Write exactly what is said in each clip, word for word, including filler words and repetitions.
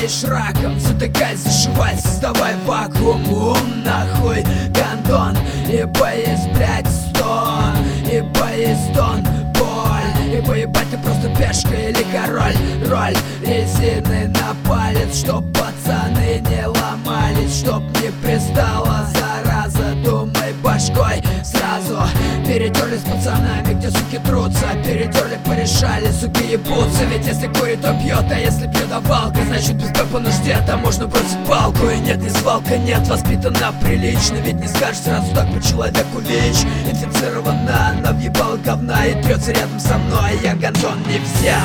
болеешь раком, затыкай, зашивай, создавай вакуум. Ум нахуй, гандон, ибо есть, блять, стон, ибо есть дон, боль, ибо ебать ты просто пешка или король. Роль резины на палец, чтоб пацаны не ломались, чтоб не пристала зараза. Думай башкой сразу. Перетерли с пацанами, где суки трутся, перетерли, порешали, суки ебутся. Ведь если курит, то пьет, а если пьет давалка, значит пизда по нужде, там можно бросить палку. И нет, не свалка, нет, воспитана прилично. Ведь не скажешь сразу так по человеку ВИЧ. Инфицирована, она въебала говна и трется рядом со мной, я гандон не взял.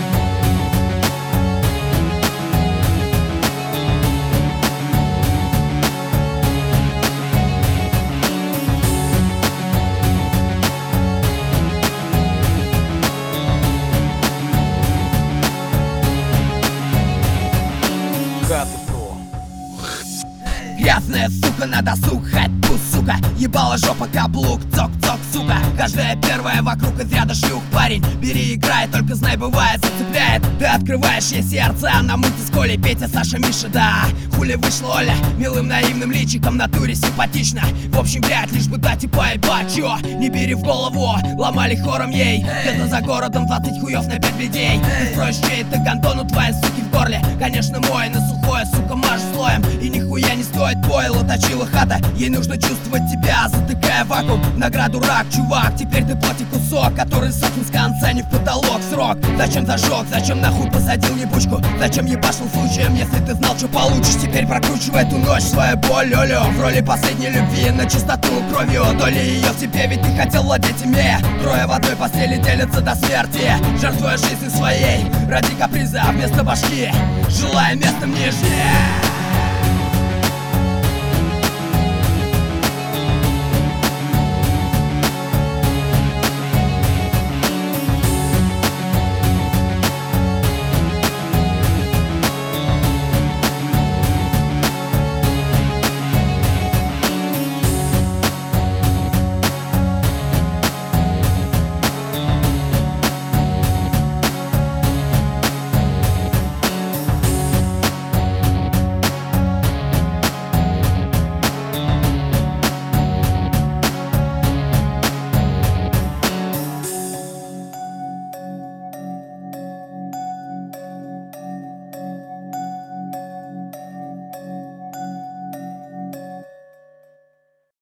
Грязная сука на досуг, хайпу, сука. Ебала жопа, каблук, цок-цок, сука. Каждая первая вокруг из ряда шлюх. Парень, бери, играй, только знай, бывает, зацепляет. Ты открываешь ей сердце, а на мульти с Колей, Петя, Саша, Миша, да. Хули вышла Оля, милым наивным личиком, натуре симпатично. В общем, блядь, лишь бы дать и поебать, чё? Не бери в голову, ломали хором ей. Где-то за городом двадцать хуёв на пять людей. Ты строишь чей-то гандон, у твоей суки в горле. Конечно, мой, на сухое, сука, маш слоем. И нихуя не стоит пойло, точила хата. Ей нужно чувствовать тебя, затыкая вакуум. Награду рак, чувак, теперь ты плати кусок, который сохнет с конца не в потолок. Срок, зачем зажег, зачем нахуй посадил ебучку? Зачем ебашил случаем, если ты знал, что получишь? Теперь прокручивай эту ночь, свою боль, олё. В роли последней любви на чистоту кровью. Доли ее в тебе, ведь ты хотел владеть, имея трое в одной постели делятся до смерти, жертвуя жизнью своей ради каприза вместо башки, желая местом нижнее.